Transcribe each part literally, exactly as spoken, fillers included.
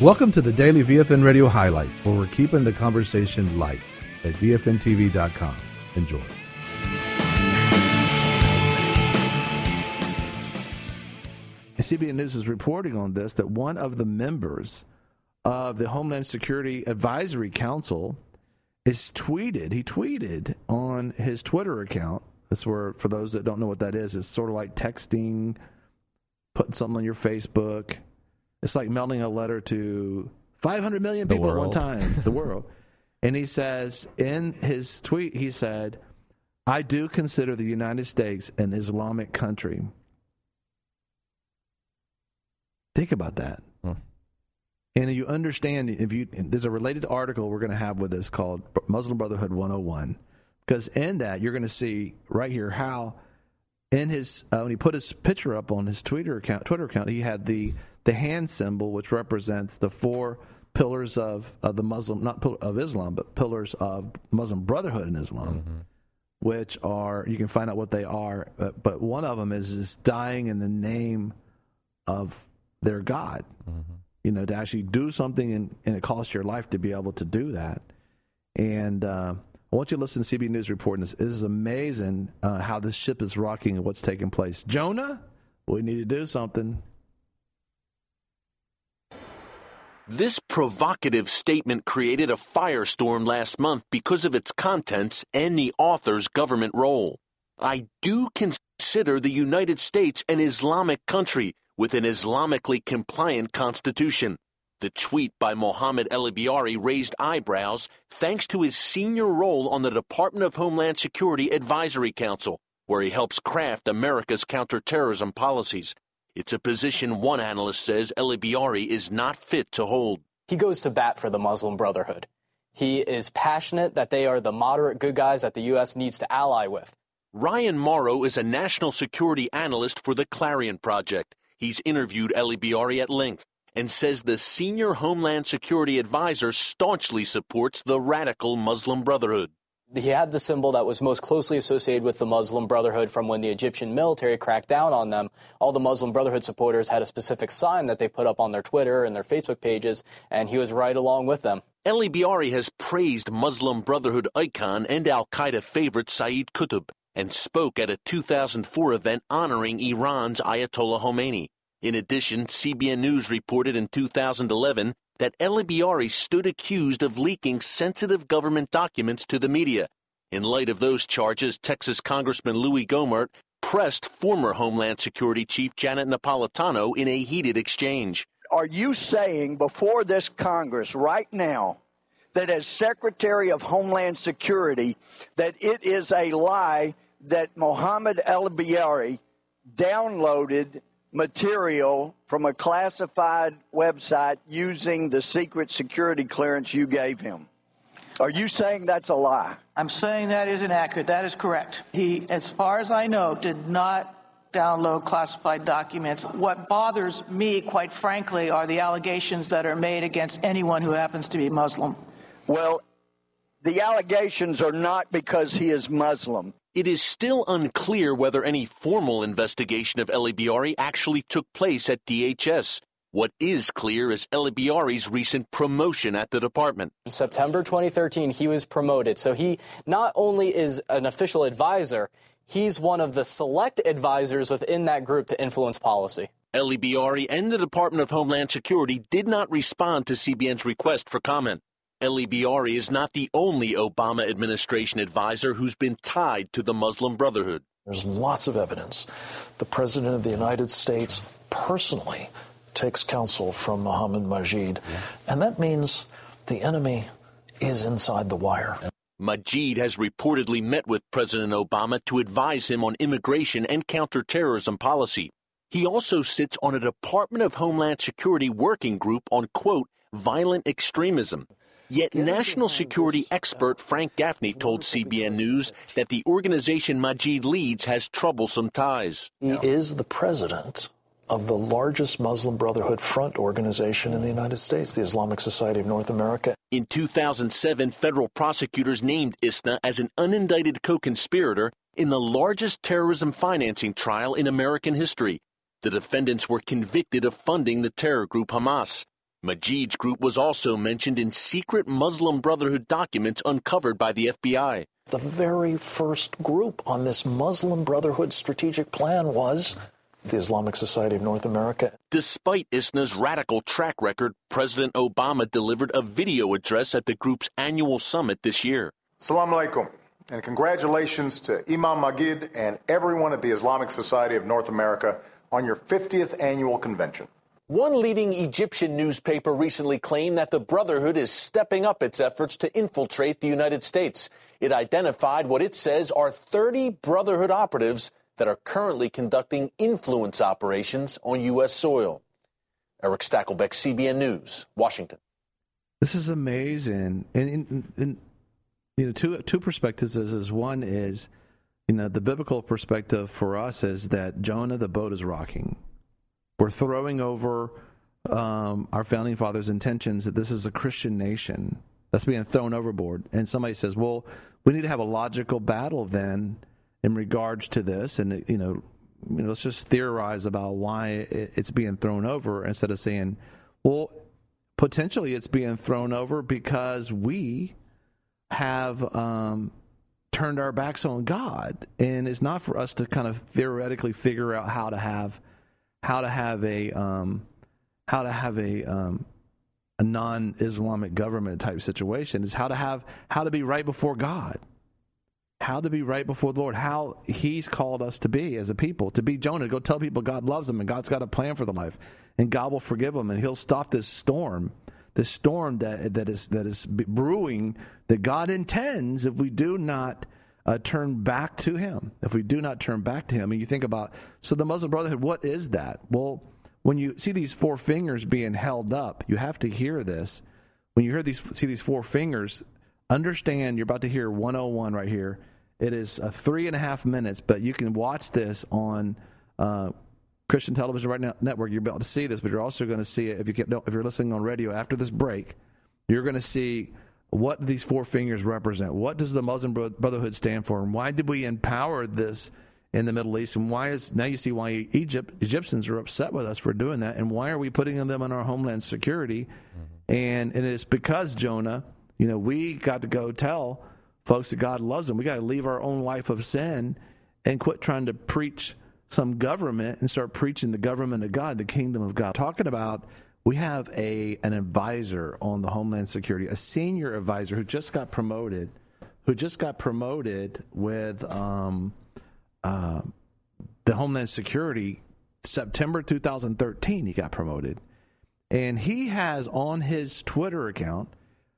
Welcome to the Daily V F N Radio Highlights, where we're keeping the conversation light at V F N T V dot com. Enjoy. C B N News is reporting on this, that one of the members of the Homeland Security Advisory Council is tweeted. He tweeted on his Twitter account. That's where, for those that don't know what that is, it's sort of like texting, putting something on your Facebook. It's like mailing a letter to five hundred million people at one time, the world. And he says, in his tweet, he said, "I do consider the United States an Islamic country." Think about that. Hmm. And you understand, if you there's a related article we're going to have with this called Muslim Brotherhood one oh one, because in that you're going to see right here how in his uh, when he put his picture up on his Twitter account, Twitter account, he had the the hand symbol, which represents the four pillars of, of the Muslim, not pillar of Islam, but pillars of Muslim Brotherhood in Islam, mm-hmm. which are, you can find out what they are, but, but one of them is, is dying in the name of their God, mm-hmm. you know, to actually do something and, and it costs your life to be able to do that. And uh, I want you to listen to C B N News reporting this. It is amazing uh, how this ship is rocking and what's taking place. Jonah, we need to do something. This provocative statement created a firestorm last month because of its contents and the author's government role. I do consider the United States an Islamic country with an Islamically compliant constitution. The tweet by Mohammed El-Biari raised eyebrows thanks to his senior role on the Department of Homeland Security Advisory Council, where he helps craft America's counterterrorism policies. It's a position one analyst says El-Biari is not fit to hold. He goes to bat for the Muslim Brotherhood. He is passionate that they are the moderate good guys that the U S needs to ally with. Ryan Morrow is a national security analyst for the Clarion Project. He's interviewed El-Biari at length and says the senior Homeland Security advisor staunchly supports the radical Muslim Brotherhood. He had the symbol that was most closely associated with the Muslim Brotherhood from when the Egyptian military cracked down on them. All the Muslim Brotherhood supporters had a specific sign that they put up on their Twitter and their Facebook pages, and he was right along with them. El-Biari has praised Muslim Brotherhood icon and al-Qaeda favorite Saeed Qutb and spoke at a two thousand four event honoring Iran's Ayatollah Khomeini. In addition, C B N News reported in two thousand eleven that El-Biari stood accused of leaking sensitive government documents to the media. In light of those charges, Texas Congressman Louis Gohmert pressed former Homeland Security Chief Janet Napolitano in a heated exchange. Are you saying before this Congress right now that as Secretary of Homeland Security that it is a lie that Mohammed El-Biari downloaded material from a classified website using the secret security clearance you gave him? Are you saying that's a lie? I'm saying that is inaccurate. That is correct. He, as far as I know, did not download classified documents. What bothers me, quite frankly, are the allegations that are made against anyone who happens to be Muslim. Well, the allegations are not because he is Muslim. It is still unclear whether any formal investigation of El-Biari actually took place at D H S. What is clear is El-Biari's recent promotion at the department. In September twenty thirteen, he was promoted. So he not only is an official advisor, he's one of the select advisors within that group to influence policy. El-Biari and the Department of Homeland Security did not respond to C B N's request for comment. El-Biari is not the only Obama administration advisor who's been tied to the Muslim Brotherhood. There's lots of evidence. The President of the United States personally takes counsel from Mohammed Majid, yeah. and that means the enemy is inside the wire. Majid has reportedly met with President Obama to advise him on immigration and counterterrorism policy. He also sits on a Department of Homeland Security working group on, quote, violent extremism. Yet national security expert Frank Gaffney told C B N News that the organization Majid leads has troublesome ties. He is the president of the largest Muslim Brotherhood front organization in the United States, the Islamic Society of North America. In two thousand seven, federal prosecutors named I S N A as an unindicted co-conspirator in the largest terrorism financing trial in American history. The defendants were convicted of funding the terror group Hamas. Majid's group was also mentioned in secret Muslim Brotherhood documents uncovered by the F B I. The very first group on this Muslim Brotherhood strategic plan was the Islamic Society of North America. Despite I S N A's radical track record, President Obama delivered a video address at the group's annual summit this year. Assalamu alaikum, and congratulations to Imam Magid and everyone at the Islamic Society of North America on your fiftieth annual convention. One leading Egyptian newspaper recently claimed that the Brotherhood is stepping up its efforts to infiltrate the United States. It identified what it says are thirty Brotherhood operatives that are currently conducting influence operations on U S soil. Eric Stakelbeck, C B N News, Washington. This is amazing. And, and, and you know, two two perspectives is, is one is, you know, the biblical perspective for us is that Jonah, the boat is rocking. We're throwing over um, our founding fathers' intentions that this is a Christian nation that's being thrown overboard. And somebody says, well, we need to have a logical battle then in regards to this. And, you know, you know let's just theorize about why it's being thrown over instead of saying, well, potentially it's being thrown over because we have um, turned our backs on God. And it's not for us to kind of theoretically figure out how to have how to have a um, how to have a um, a non-Islamic government type situation. Is how to have how to be right before God, how to be right before the Lord, how He's called us to be as a people, to be Jonah, to go tell people God loves them and God's got a plan for their life, and God will forgive them and He'll stop this storm, this storm that that is that is brewing that God intends if we do not Uh, turn back to Him. If we do not turn back to Him, and you think about, so the Muslim Brotherhood, what is that? Well, when you see these four fingers being held up, you have to hear this. When you hear these, see these four fingers, understand you're about to hear one oh one right here. It is uh, three and a half minutes, but you can watch this on uh, Christian Television Right Now Network. You're about to see this, but you're also going to see it if you get, if you're listening on radio after this break. You're going to see what these four fingers represent. What does the Muslim Brotherhood stand for? And why did we empower this in the Middle East? And why is, now you see why Egypt, Egyptians are upset with us for doing that. And why are we putting them in our homeland security? Mm-hmm. And, and it's because, Jonah, you know, we got to go tell folks that God loves them. We got to leave our own life of sin and quit trying to preach some government and start preaching the government of God, the kingdom of God. Talking about, we have a an advisor on the Homeland Security, a senior advisor who just got promoted, who just got promoted with um, uh, the Homeland Security. September two thousand thirteen, he got promoted. And he has on his Twitter account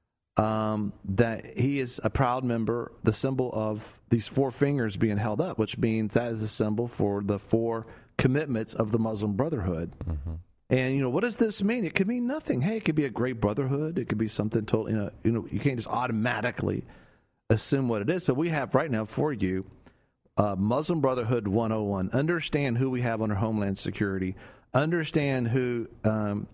um, that he is a proud member, the symbol of these four fingers being held up, which means that is the symbol for the four commitments of the Muslim Brotherhood. Mm-hmm. And, you know, what does this mean? It could mean nothing. Hey, it could be a great brotherhood. It could be something totally, you know, you know, you can't just automatically assume what it is. So we have right now for you uh, Muslim Brotherhood one oh one. Understand who we have under Homeland Security. Understand who um,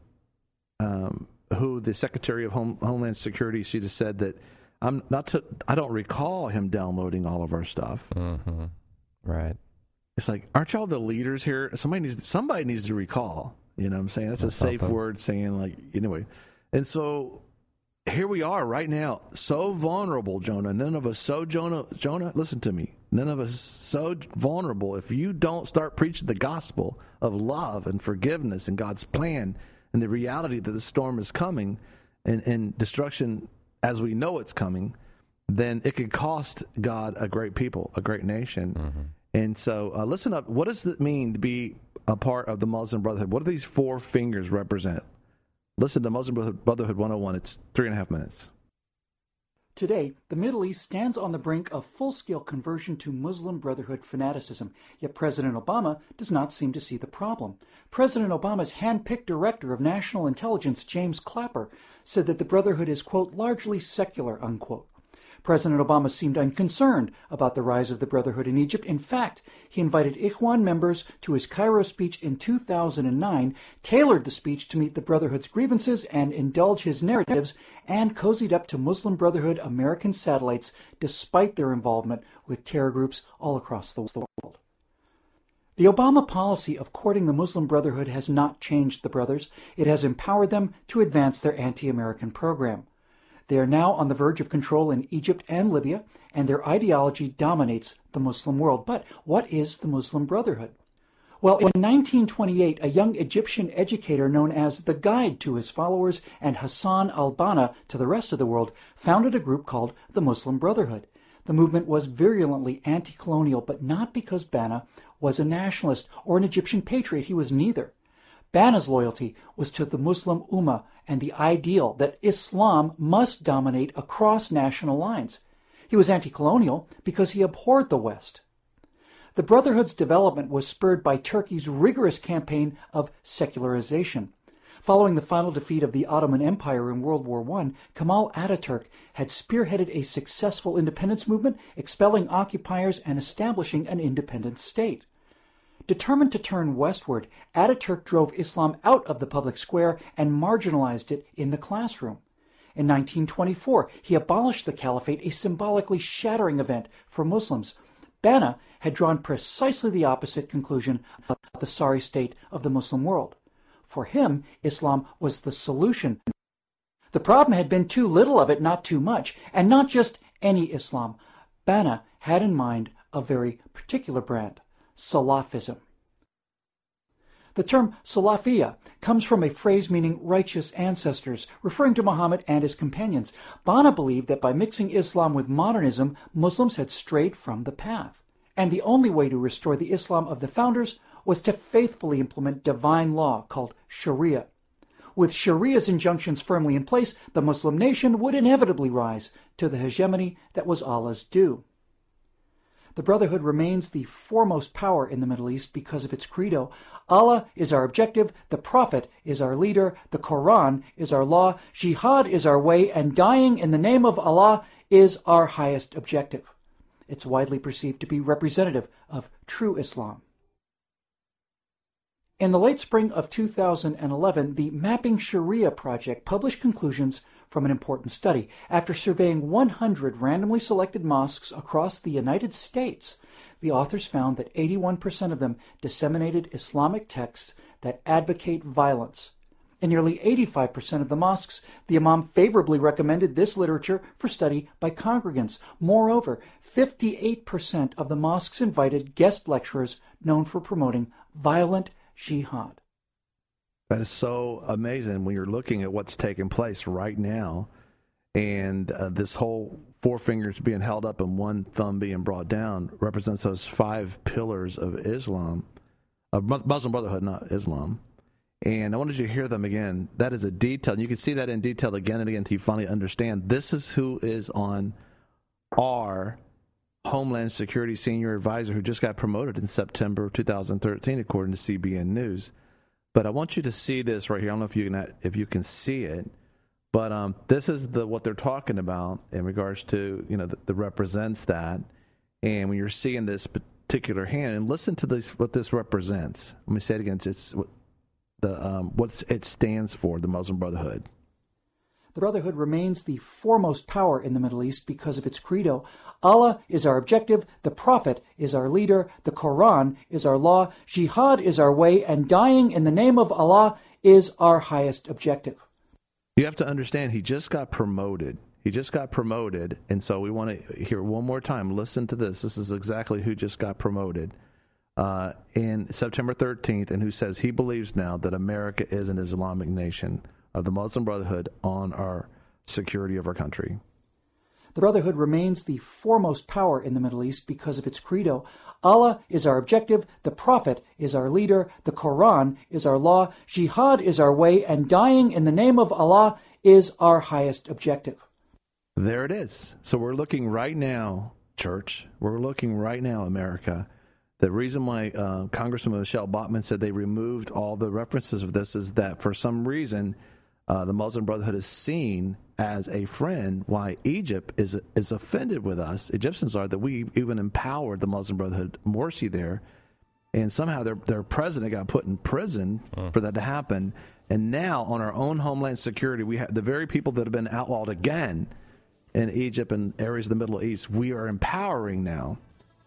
um, who the Secretary of Home, Homeland Security, she just said that I'm not to, I don't recall him downloading all of our stuff. Mm-hmm. Right. It's like, aren't y'all the leaders here? Somebody needs somebody needs to recall. You know what I'm saying? That's, That's a safe something. word saying, like, anyway. And so here we are right now, so vulnerable, Jonah. None of us so, Jonah, Jonah, listen to me. None of us so vulnerable. If you don't start preaching the gospel of love and forgiveness and God's plan and the reality that the storm is coming and, and destruction as we know it's coming, then it could cost God a great people, a great nation. Mm-hmm. And so uh, listen up. What does it mean to be a part of the Muslim Brotherhood? What do these four fingers represent? Listen to Muslim Brotherhood one oh one. It's three and a half minutes. Today, the Middle East stands on the brink of full-scale conversion to Muslim Brotherhood fanaticism, yet President Obama does not seem to see the problem. President Obama's hand-picked director of national intelligence, James Clapper, said that the Brotherhood is, quote, largely secular, unquote. President Obama seemed unconcerned about the rise of the Brotherhood in Egypt. In fact, he invited Ikhwan members to his Cairo speech in two thousand nine, tailored the speech to meet the Brotherhood's grievances and indulge his narratives, and cozied up to Muslim Brotherhood American satellites despite their involvement with terror groups all across the world. The Obama policy of courting the Muslim Brotherhood has not changed the brothers. It has empowered them to advance their anti-American program. They are now on the verge of control in Egypt and Libya, and their ideology dominates the Muslim world. But what is the Muslim Brotherhood? Well, in nineteen twenty-eight, a young Egyptian educator known as the Guide to his followers and Hassan al-Banna to the rest of the world founded a group called the Muslim Brotherhood. The movement was virulently anti-colonial, but not because Banna was a nationalist or an Egyptian patriot. He was neither. Banna's loyalty was to the Muslim Ummah and the ideal that Islam must dominate across national lines. He was anti-colonial because he abhorred the West. The Brotherhood's development was spurred by Turkey's rigorous campaign of secularization. Following the final defeat of the Ottoman Empire in World War One, Kemal Ataturk had spearheaded a successful independence movement, expelling occupiers and establishing an independent state. Determined to turn westward, Ataturk drove Islam out of the public square and marginalized it in the classroom. In nineteen twenty-four, he abolished the caliphate, a symbolically shattering event for Muslims. Banna had drawn precisely the opposite conclusion about the sorry state of the Muslim world. For him, Islam was the solution. The problem had been too little of it, not too much, and not just any Islam. Banna had in mind a very particular brand, Salafism. The term Salafiyya comes from a phrase meaning righteous ancestors, referring to Muhammad and his companions. Banna believed that by mixing Islam with modernism, Muslims had strayed from the path. And the only way to restore the Islam of the founders was to faithfully implement divine law called Sharia. With Sharia's injunctions firmly in place, the Muslim nation would inevitably rise to the hegemony that was Allah's due. The Brotherhood remains the foremost power in the Middle East because of its credo. Allah is our objective, the Prophet is our leader, the Quran is our law, jihad is our way, and dying in the name of Allah is our highest objective. It's widely perceived to be representative of true Islam. In the late spring of two thousand eleven, the Mapping Sharia project published conclusions from an important study. After surveying one hundred randomly selected mosques across the United States, the authors found that eighty-one percent of them disseminated Islamic texts that advocate violence. In nearly eighty-five percent of the mosques, the imam favorably recommended this literature for study by congregants. Moreover, fifty-eight percent of the mosques invited guest lecturers known for promoting violent jihad. That is so amazing when you're looking at what's taking place right now, and uh, this whole four fingers being held up and one thumb being brought down represents those five pillars of Islam, of Muslim Brotherhood, not Islam. And I wanted you to hear them again. That is a detail. And you can see that in detail again and again until you finally understand this is who is on our Homeland Security Senior Advisor who just got promoted in September of two thousand thirteen, according to C B N News. But I want you to see this right here. I don't know if you can if you can see it, but um, this is the what they're talking about in regards to, you know, that, that represents that. And when you're seeing this particular hand, and listen to this, what this represents. Let me say it again. It's the um, what it stands for, the Muslim Brotherhood. The Brotherhood remains the foremost power in the Middle East because of its credo. Allah is our objective, the Prophet is our leader, the Quran is our law, jihad is our way, and dying in the name of Allah is our highest objective. You have to understand, he just got promoted. He just got promoted, and so we want to hear one more time. Listen to this. This is exactly who just got promoted uh, in September thirteenth, and who says he believes now that America is an Islamic nation of the Muslim Brotherhood on our security of our country. The Brotherhood remains the foremost power in the Middle East because of its credo. Allah is our objective, the Prophet is our leader, the Quran is our law, jihad is our way, and dying in the name of Allah is our highest objective. There it is. So we're looking right now, church, we're looking right now, America. The reason why uh, Congressman Michelle Bachmann said they removed all the references of this is that for some reason uh, the Muslim Brotherhood is seen as a friend, why Egypt is is offended with us, Egyptians are, that we even empowered the Muslim Brotherhood, Morsi there, and somehow their their president got put in prison uh. for that to happen. And now on our own Homeland Security, we have the very people that have been outlawed again in Egypt and areas of the Middle East, we are empowering now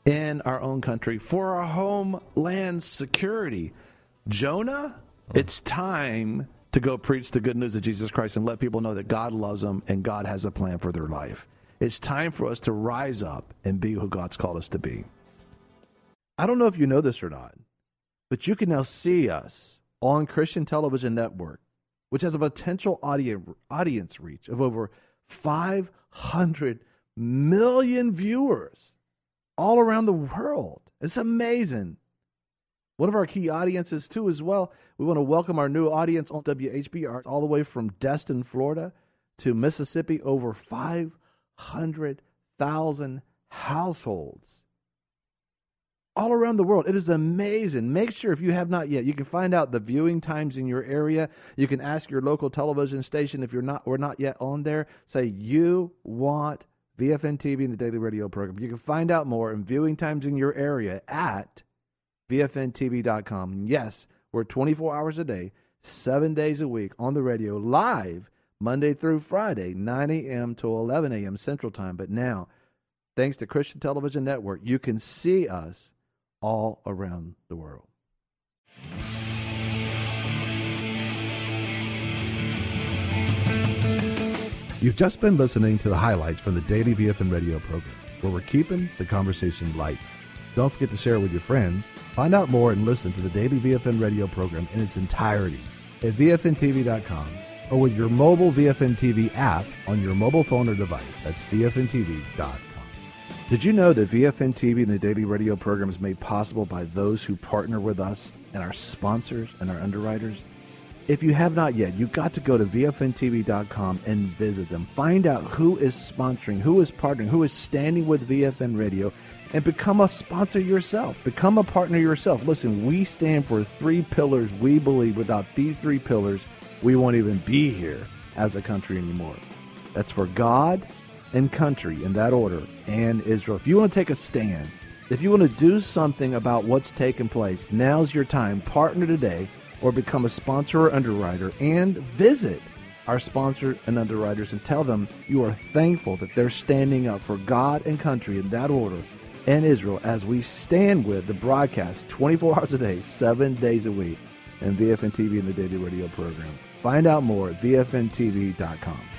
in our own country for our homeland security. Jonah, it's time to go preach the good news of Jesus Christ and let people know that God loves them and God has a plan for their life. It's time for us to rise up and be who God's called us to be. I don't know if you know this or not, but you can now see us on Christian Television Network, which has a potential audience reach of over five hundred million viewers all around the world. It's amazing. One of our key audiences, too, as well, we want to welcome our new audience on W H B R all the way from Destin, Florida to Mississippi, over five hundred thousand households all around the world. It is amazing. Make sure, if you have not yet, you can find out the viewing times in your area. You can ask your local television station if you're not or not yet on there. Say you want V F N T V and the Daily Radio program. You can find out more and viewing times in your area at V F N T V dot com. Yes, we're twenty-four hours a day, seven days a week on the radio, live Monday through Friday, nine a.m. to eleven a.m. Central Time. But now, thanks to Christian Television Network, you can see us all around the world. You've just been listening to the highlights from the Daily V F N Radio program, where we're keeping the conversation light. Don't forget to share it with your friends. Find out more and listen to the Daily V F N Radio program in its entirety at V F N T V dot com or with your mobile V F N T V app on your mobile phone or device. That's V F N T V dot com. Did you know that V F N T V and the Daily Radio program is made possible by those who partner with us and our sponsors and our underwriters? If you have not yet, you've got to go to V F N T V dot com and visit them. Find out who is sponsoring, who is partnering, who is standing with V F N Radio, and become a sponsor yourself. Become a partner yourself. Listen, we stand for three pillars. We believe without these three pillars, we won't even be here as a country anymore. That's for God and country, in that order, and Israel. If you want to take a stand, if you want to do something about what's taking place, now's your time. Partner today or become a sponsor or underwriter, and visit our sponsors and underwriters and tell them you are thankful that they're standing up for God and country in that order and Israel as we stand with the broadcast twenty-four hours a day, seven days a week, and V F N T V and the Daily Radio program. Find out more at V F N T V dot com.